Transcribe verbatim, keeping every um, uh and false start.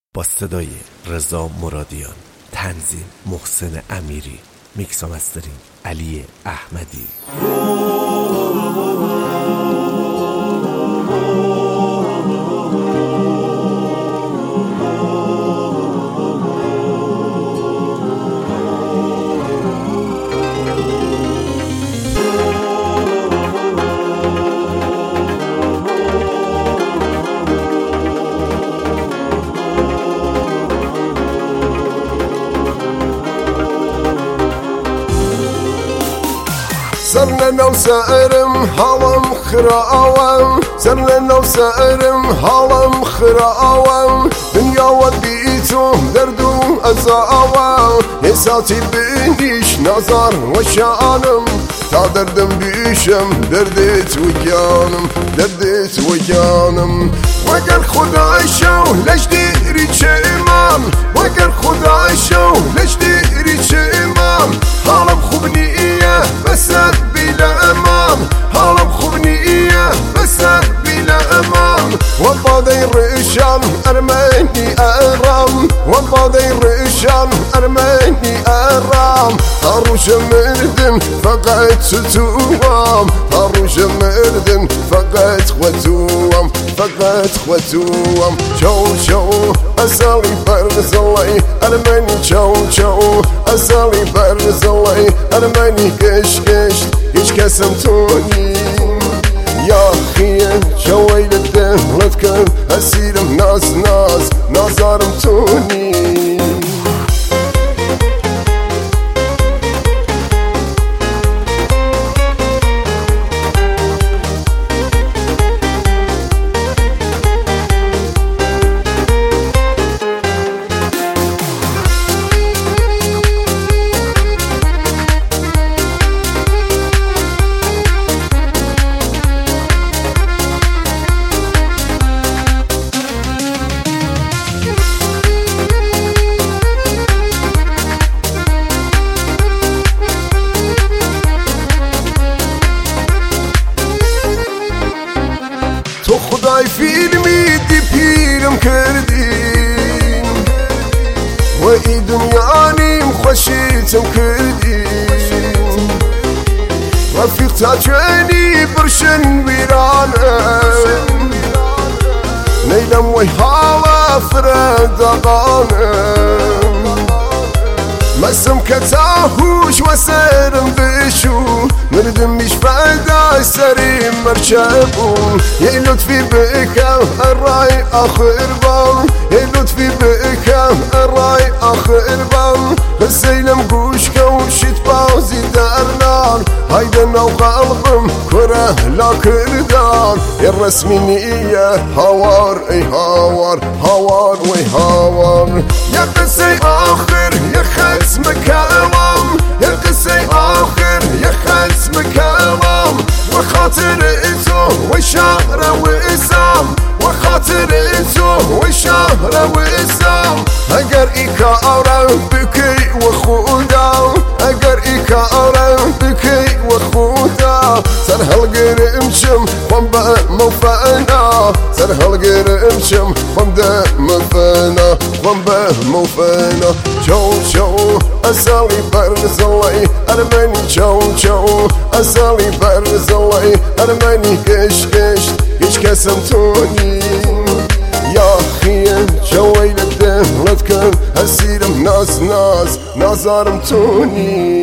با صدای رضا مرادیان، تنظیم محسن امیری، میکس و مسترینگ علی احمدی. سرنا وسائرم هالم خراوام سرنا وسائرم هالم خراوام دنيا وديتو دردو ازاوام يساتي بنيش نظر وشانم تا دردم بيشم دردت ويانم دردت ويانم وقر خدای شو لش دیری چه ایمان وقر خدای شو لش دیری چه ایمان حالم خوب نیه بس بلا امان حالم خوب نیه بس بلا امان وبادي الرشان ارماني ارام وبادي الرشان ارماني ارام هروش مردن فقط ستوام هروش مردن فقط خوتوام فقط خوتوام شو شو اسالي برز الله ارماني شو شو اسالي برز الله ارماني كش كش كش كسمتوني يا خيه شوي لدهلتك اسيرم ناز ناز نازارم توني تو خدای فیلمی دی پیرم کردی و ای دنیا نیم خوشیتم کردی رفیق تا جوانی برشن ویرانم لیلم وی حالا فرد آقانم مسم كتاهوش وسرم بشو مردم مش فايدة سريم مرشبو يا لطفي بك الراي اخر بام يا لطفي بك الراي اخر بام السيلم قوش كوشت باوزي درنان هيدا نو قلبم كره لا كردان الرسمي نية هوار اي هوار هوار وي هوار يا قصي اخر يا خلص مكالم يا قصي اخر يا خلص مكالم وخاطر انتو وشهر واسام وخاطر انتو وشهر واسام اگر ايكا اورام بكي وخودا اگر ايكا اورام بكي وخودا سر هالقرمشم ومبا موفانا سر هالقرمشم ومدا مفانا ومبا موفانا شو شو اسالي برز الله ارماني شو شو اسالي برز الله ارماني كش كش كش كسمتوني يا خيه شوي لدهلتك اسيرم ناز ناز نازارم توني